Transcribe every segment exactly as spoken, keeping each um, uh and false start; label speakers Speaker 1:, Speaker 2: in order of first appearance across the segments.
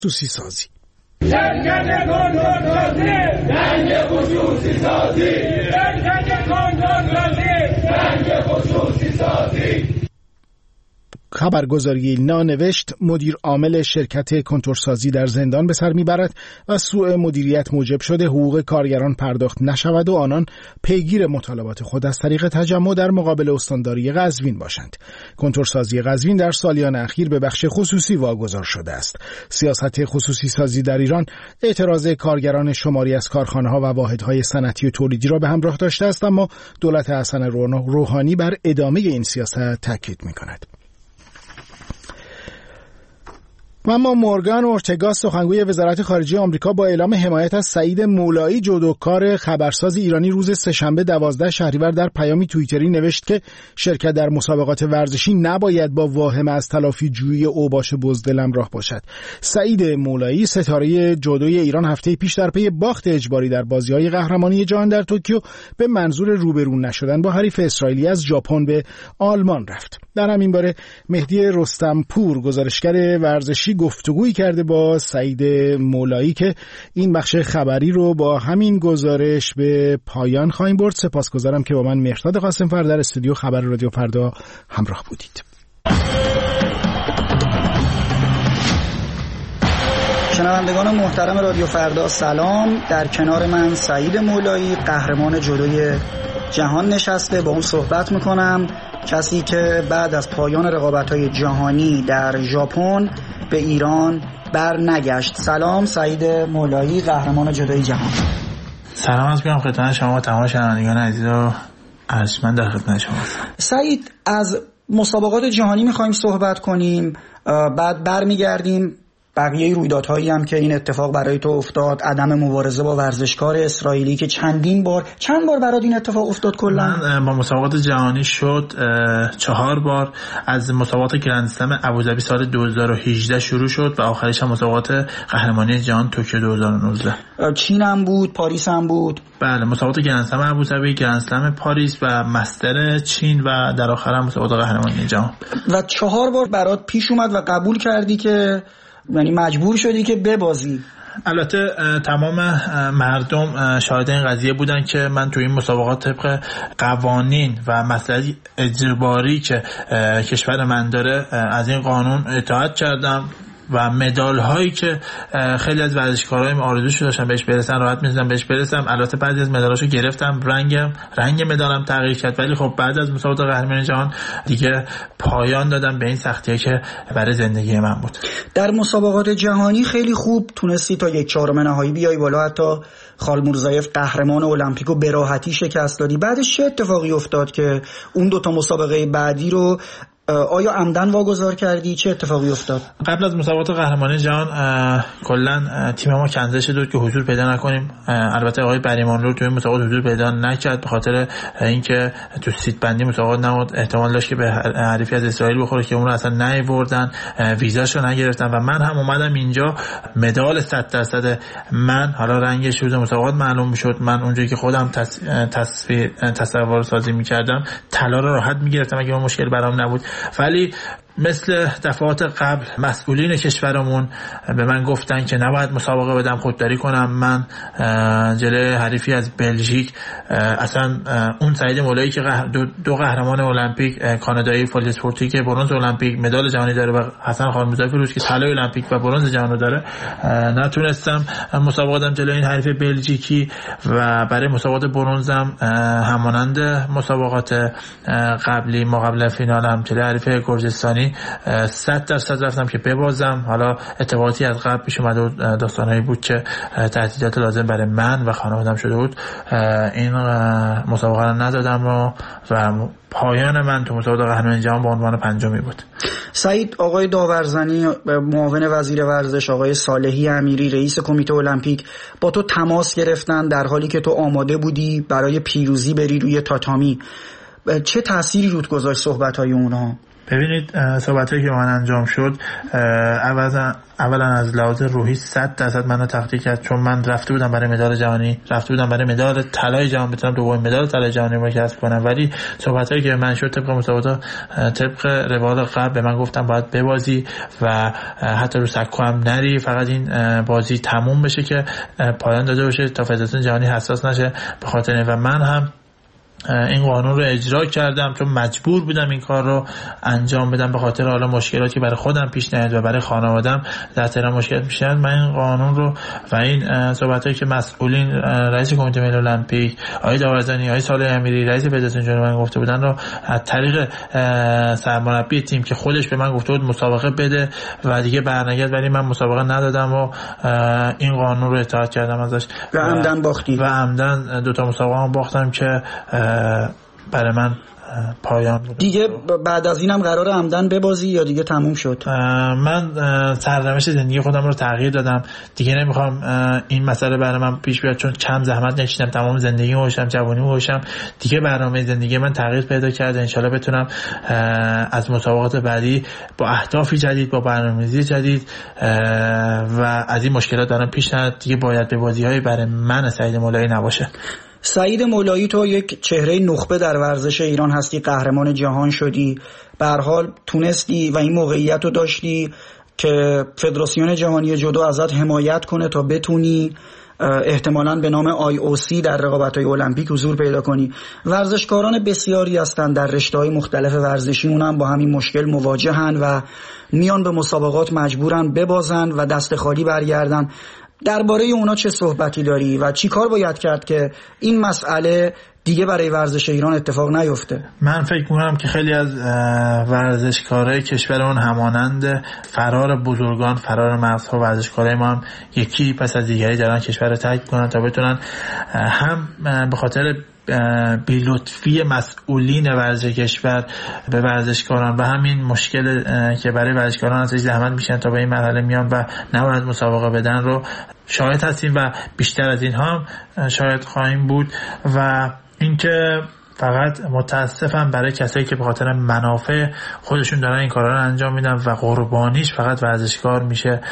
Speaker 1: خصوصی سازی.
Speaker 2: شرکت کنترل سازی، رنگ خصوصی سازی، شرکت کنترل سازی، رنگ خصوصی سازی.
Speaker 1: خبرگزاری ایلنا نوشت مدیر عامل شرکت کنتورسازی در زندان به سر میبرد و سوء مدیریت موجب شده حقوق کارگران پرداخت نشود و آنان پیگیر مطالبات خود از طریق تجمع در مقابل استانداری قزوین باشند. کنتورسازی قزوین در سالیان اخیر به بخش خصوصی واگذار شده است. سیاست خصوصی سازی در ایران اعتراض کارگران شماری از کارخانه‌ها و واحدهای صنعتی و تولیدی را به همراه داشته است، اما دولت حسن روحانی بر ادامه این سیاست تاکید می‌کند. و اما مورگان اورتگا سخنگوی وزارت خارجه آمریکا با اعلام حمایت از سعید مولایی جودوکار خبرساز ایرانی روز سه‌شنبه دوازده شهریور در پیامی توییتری نوشت که شرکت در مسابقات ورزشی نباید با واهم از تلافی جویی اوباش بزدل همراه باشد. سعید مولایی ستاره جودوی ایران هفته پیش در پی باخت اجباری در بازی‌های قهرمانی جهان در توکیو به منظور روبرو نشدن با حریف اسرائیلی از ژاپن به آلمان رفت. در همین باره مهدی رستمپور گزارشگر ورزشی گفتگویی کرده با سعید مولایی که این بخش خبری رو با همین گزارش به پایان خواهیم برد. سپاسگزارم که با من مهرداد قاسم‌فر در استودیو خبر رادیو فردا همراه بودید.
Speaker 3: شنوندگان محترم رادیو فردا سلام. در کنار من سعید مولایی قهرمان جودوی جهان نشسته، با اون صحبت میکنم، کسی که بعد از پایان رقابت‌های جهانی در ژاپن به ایران بر نگشت. سلام سعید مولایی قهرمان جودوی جهان.
Speaker 4: سلام از میگم خدمت شما و تمام شنوندگان عزیز و ارجمند در خدمت شما.
Speaker 3: سعید، از مسابقات جهانی میخوایم صحبت کنیم، بعد برمیگردیم بقیه رویدادهایی هم که این اتفاق برای تو افتاد، عدم مبارزه با ورزشکار اسرائیلی که چندین بار چند بار برات این اتفاق افتاد کلا؟
Speaker 4: من با مسابقات جهانی شد چهار بار. از مسابقات گرند اسلم ابوظبی سال دو هزار و هجده شروع شد و آخرش هم مسابقات قهرمانی جهان توکیو دو هزار و نوزده.
Speaker 3: چین هم بود، پاریس هم بود.
Speaker 4: بله، مسابقات گرند اسلم ابوظبی، گرند اسلم پاریس و مستر چین و در آخر هم مسابقات قهرمانی جهان.
Speaker 3: و چهار بار برات پیش اومد و قبول کردی که، یعنی مجبور شدی که ببازی.
Speaker 4: البته تمام مردم شاهد این قضیه بودن که من توی این مسابقات طبق قوانین و مسئله اجباری که کشور من داره از این قانون اطاعت کردم و مدال هایی که خیلی از ورزشکارای آرزوشو داشتن بهش برسن راحت می‌تونم بهش برسم. البته بعضی از مدالاشو گرفتم، رنگم رنگ مدالم تغییر کرد، ولی خب بعد از مسابقات قهرمانی جهان دیگه پایان دادم به این سختیه که برای زندگی من بود.
Speaker 3: در مسابقات جهانی خیلی خوب تونستی تا یک چهارم نهایی بیای بالا، حتی خالمورزایف قهرمان المپیکو به راحتی شکست دادی. بعدش چه اتفاقی افتاد که اون دو تا مسابقه بعدی رو آیا عمدن واگذار کردی؟ چه اتفاقی افتاد؟
Speaker 4: قبل از مسابقات قهرمانی جهان کلا تیم ما کنسل شد که حضور پیدا نکنیم. البته آقای بریمان رو توی مسابقات حضور پیدا نکرد به خاطر اینکه تو سیت بندی مسابقات نمود، احتمال داشت که به حریفی از اسرائیل بخوره که اون رو اصلا نیاوردن، ویزاشو نگرفتن و من هم اومدم اینجا مدال صد درصد من، حالا رنگش روز مسابقات معلوم میشد، من اونجایی که خودم تصویر تصور سازی میکردم طلا رو راحت میگرفتم اگه اون مشکل برام نبود. ولی مثل دفعات قبل مسئولین کشورمون به من گفتن که نباید مسابقه بدم، خودداری کنم. من جلوی حریفی از بلژیک، اصلا اون سعید مولایی که دو, دو قهرمان المپیک کانادایی فولت اسپورتی که برنز المپیک مدال جهانی داره و حسن خالمورزایف روش که طلای المپیک و برنز جهانی داره، نتونستم مسابقه بدم جلوی این حریف بلژیکی و برای مسابقات برنزم همانند مسابقات قبلی ما قبل فینال هم جلوی حریف گرجستانی صد درصد رفتم که ببازم. حالا اتفاقاتی از قبل پیش اومده و داستانایی بود که تهدیدات لازم برای من و خانواده‌ام شده بود، این مسابقه رو ندادم و, و پایان من تو مسابقات قهرمانی جهان با عنوان پنجمی بود.
Speaker 3: سعید، آقای داورزنی، معاون وزیر ورزش آقای صالحی امیری، رئیس کمیته المپیک با تو تماس گرفتن در حالی که تو آماده بودی برای پیروزی بری روی تاتامی. چه تأثیری رود گذاشت صحبت‌های اونها؟
Speaker 4: ببینید صحبتایی که من انجام شد اولا اولا از لحاظ روحی صد درصد منو تقدیر کرد، چون من رفته بودم برای مدال جهانی، رفته بودم برای مدال طلای جهان، بتونم دومین مدال طلای جهانی رو کسب کنم. ولی صحبتایی که من شد طبق مسابقات طبق روال قبل به من گفتم باید ببازی و حتی رو سکو هم نری، فقط این بازی تموم بشه که پایان داده بشه تا فدراسیون جهانی حساس نشه به خاطر. و من هم این قانون رو اجرا کردم چون مجبور بودم این کار رو انجام بدم به خاطر حالا مشکلاتی برای خودم پیش نیاد و برای خانواده‌ام در تهران مشکلات پیش نیاد. من این قانون رو و این صحبتایی که مسئولین رئیس کمیته ملی المپیک آقای داورزانی، آقای صالح امیری رئیس فدراسیون جهانی من گفته بودن رو از طریق سرمربی تیم که خودش به من گفته بود مسابقه بده و دیگه برنگرد، ولی من مسابقه ندادم و این قانون رو اطاعت کردم ازش
Speaker 3: و عمدن باختی
Speaker 4: و عمدن دو تا مسابقه هم باختم که برای من پایان بود.
Speaker 3: دیگه بعد از اینم قرار عمدن ببازی یا دیگه تموم شد؟
Speaker 4: من سرنوشت زندگی خودم رو تغییر دادم، دیگه نمیخوام این مسئله برای من پیش بیاد چون کم زحمت نکشیدم، تمام زندگی گذاشتم، جوانی گذاشتم، دیگه برنامه زندگی من تغییر پیدا کرده. انشالله بتونم از مسابقات بعدی با اهدافی جدید، با برنامه‌ریزی جدید و از این مشکلات دارم پیش نیاد، دیگه باید به بازی‌های برای من سعید مولایی نباشه.
Speaker 3: سعید مولایی تو یک چهره نخبه در ورزش ایران هستی، قهرمان جهان شدی، به هر حال تونستی و این موقعیت رو داشتی که فدراسیون جهانی جودو ازت حمایت کنه تا بتونی احتمالاً به نام آی او سی در رقابت‌های المپیک حضور پیدا کنی. ورزشکاران بسیاری هستند در رشته‌های مختلف ورزشی، اونم با همین مشکل مواجهن و میان به مسابقات مجبورن ببازن و دست خالی برگردن. درباره اونا چه صحبتی داری و چی کار باید کرد که این مسئله دیگه برای ورزش ایران اتفاق نیفته؟
Speaker 4: من فکر می‌کنم که خیلی از ورزشکارای کشورمون همانند فرار بزرگان، فرار مغزها، ورزشکارای ما هم یکی پس از دیگری دارن کشور رو ترک کنن تا بتونن هم به خاطر بی‌لطفی مسئولین ورزش کشور به ورزشکاران و همین مشکل که برای ورزشکاران ازش زحمت میشن تا به این مرحله میان و نباید مسابقه بدن رو شاهد هستیم و بیشتر از اینها هم شاهد خواهیم بود. و اینکه فقط متاسفم برای کسایی که به خاطر منافع خودشون دارن این کارا رو انجام میدن و قربانیش فقط ورزشکار میشه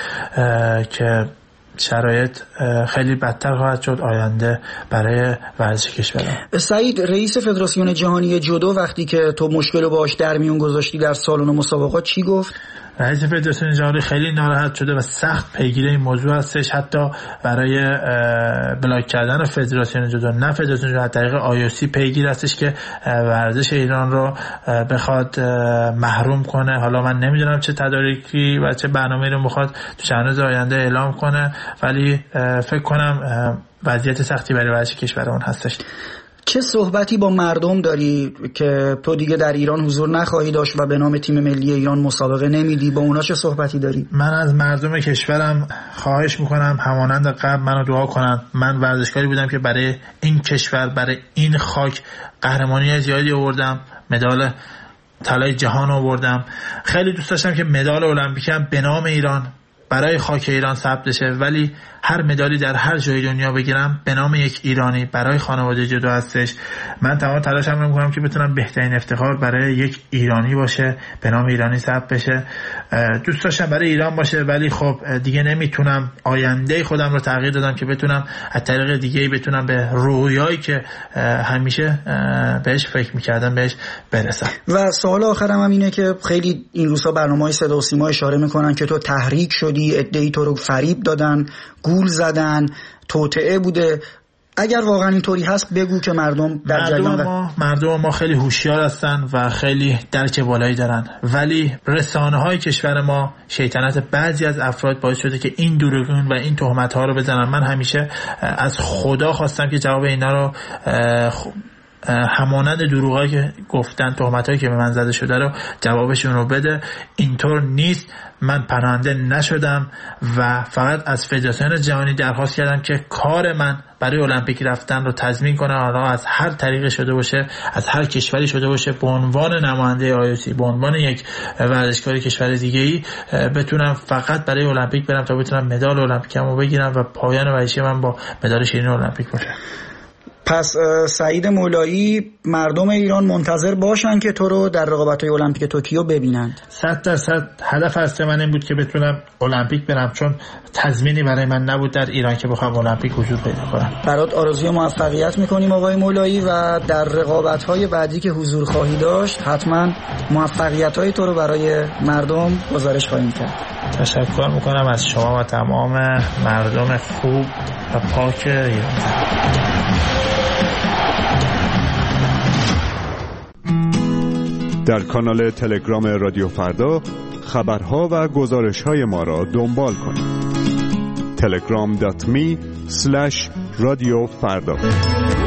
Speaker 4: که شرایط خیلی بدتر خواهد شد آینده برای ورزش کشور.
Speaker 3: سعید، رئیس فدراسیون جهانی جودو وقتی که تو مشکل رو باهاش در میون گذاشتی در سالن مسابقات چی گفت؟
Speaker 4: رئیس فدراسیون جهانی خیلی ناراحت شده و سخت پیگیر این موضوع هستش، حتی برای بلاک کردن فدراسیون جودو، نه فدراسیون جودو، از طریق آی او سی پیگیر هستش که ورزش ایران رو بخواد محروم کنه. حالا من نمیدونم چه تدارکی و چه برنامه‌ای رو میخواد تو چند روز آینده اعلام کنه، ولی فکر کنم وضعیت سختی برای ورزش کشورمون هستش.
Speaker 3: چه صحبتی با مردم داری که تو دیگه در ایران حضور نخواهی داشت و به نام تیم ملی ایران مسابقه نمیدی؟ با اونا چه صحبتی داری؟
Speaker 4: من از مردم کشورم خواهش میکنم همانند قبل منو دعا کنن. من ورزشکاری بودم که برای این کشور، برای این خاک قهرمانی زیادی آوردم، مدال طلای جهان آوردم. خیلی دوست داشتم که مدال المپیکم به نام ایران برای خاک ایران ثبت بشه، ولی هر مدالی در هر جای دنیا بگیرم به نام یک ایرانی برای خانواده جودو هستش. من تمام تلاشم رو میکنم که بتونم بهترین افتخار برای یک ایرانی باشه، به نام ایرانی ثبت بشه. دوست داشتم برای ایران باشه، ولی خب دیگه نمیتونم. آینده خودم رو تغییر دادم که بتونم از طریق دیگه‌ای بتونم به رویایی که همیشه بهش فکر میکردم بهش برسم.
Speaker 3: و سوال آخرم هم اینه که خیلی این روزا برنامه‌های صدا و سیما اشاره میکنن که تو تحریک شدی، عده‌ای تو رو فریب دادن، گول زدن، توطئه بوده. اگر واقعا اینطوری هست بگو که مردم در جریان.
Speaker 4: ما مردم ما خیلی هوشیار هستن و خیلی درک بالایی دارن، ولی رسانه‌های کشور ما شیطنت بعضی از افراد باعث شده که این دروغون و این تهمت‌ها رو بزنن. من همیشه از خدا خواستم که جواب اینا رو همانند دروغایی که گفتن، تهمتایی که به من زده شده رو جوابشون رو بده. اینطور نیست. من پناهنده نشدم و فقط از فدراسیون جهانی درخواست کردم که کار من برای المپیک رفتن رو تضمین کنه، حالا از هر طریقی شده باشه، از هر کشوری شده باشه، به عنوان نماینده آی او سی، به عنوان یک ورزشکار کشور دیگه‌ای بتونم فقط برای المپیک برم تا بتونم مدال المپیکمو بگیرم و پایان ورزشی من با مدال شیرین المپیک باشه.
Speaker 3: پس سعید مولایی، مردم ایران منتظر باشن که تو رو در رقابت‌های المپیک توکیو ببینند.
Speaker 4: صد درصد هدف اصلی من این بود که بتونم المپیک برم، چون تضمینی برای من نبود در ایران که بخوام المپیک حضور پیدا کنم.
Speaker 3: برات آرزوی موفقیت میکنیم آقای مولایی و در رقابت‌های بعدی که حضور خواهی داشت حتما موفقیت‌های تو رو برای مردم گزارش خواهیم کرد.
Speaker 4: تشکر میکنم از شما و تمام مردم خوب و پاک ایران.
Speaker 5: در کانال تلگرام رادیو فردا خبرها و گزارش‌های ما را دنبال کنید. تلگرام دات می اسلش رادیو فردا.